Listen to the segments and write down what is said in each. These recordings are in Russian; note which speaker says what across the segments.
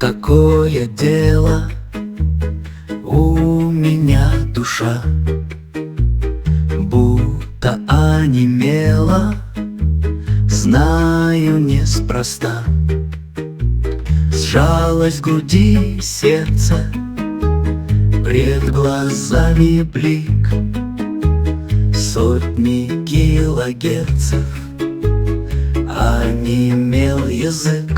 Speaker 1: Такое дело, у меня душа будто онемела, знаю, неспроста. Сжалось в груди сердце, пред глазами блик, сотни килогерцев, онемел язык.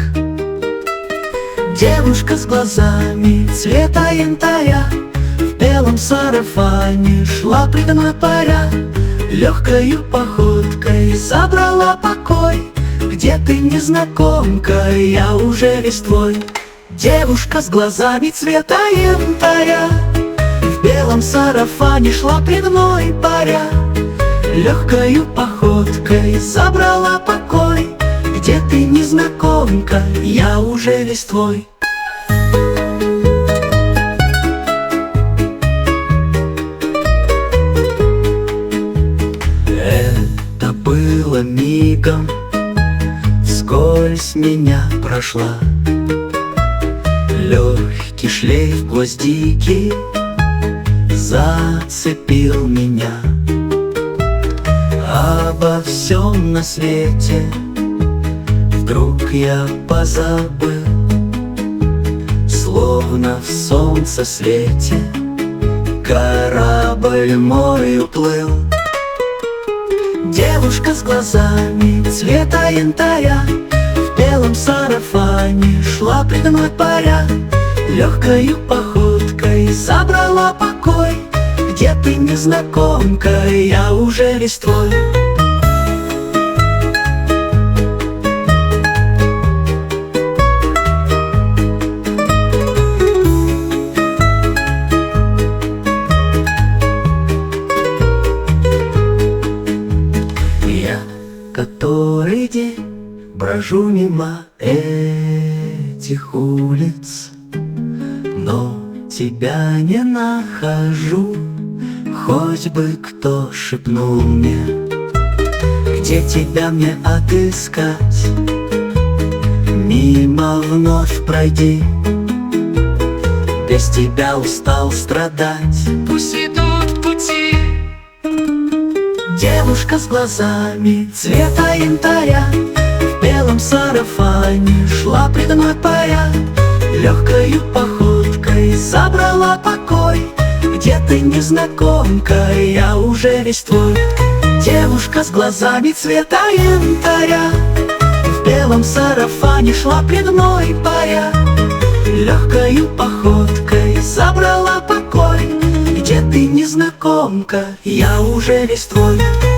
Speaker 1: Девушка с глазами цвета янтаря в белом сарафане шла предо мной паря. Легкою походкой забрала покой. Где ты, незнакомка, я уже весь твой. Девушка с глазами цвета янтаря в белом сарафане шла предо мной паря. Легкою походкой забрала покой. Где ты, незнакомка, я уже весь твой. Это было мигом, вскользь меня прошла. Легкий шлейф гвоздики зацепил меня. Обо всем на свете вдруг я позабыл, словно в солнце свете корабль мой уплыл. Девушка с глазами цвета янтаря в белом сарафане шла предо мной паря. Легкою походкой забрала покой. Где ты, незнакомка, я уже весь твой. Который день брожу мимо этих улиц, но тебя не нахожу. Хоть бы кто шепнул мне, где тебя мне отыскать. Мимо вновь пройди, без тебя устал страдать. Пусть идут пути. Девушка с глазами цвета янтаря в белом сарафане шла предо мной паря. Легкою походкой забрала покой. Где ты, незнакомка, я уже весь твой. Девушка с глазами цвета янтаря в белом сарафане шла предо мной паря. Легкою походкой забрала покой. Где ты, незнакомка, я уже весь твой.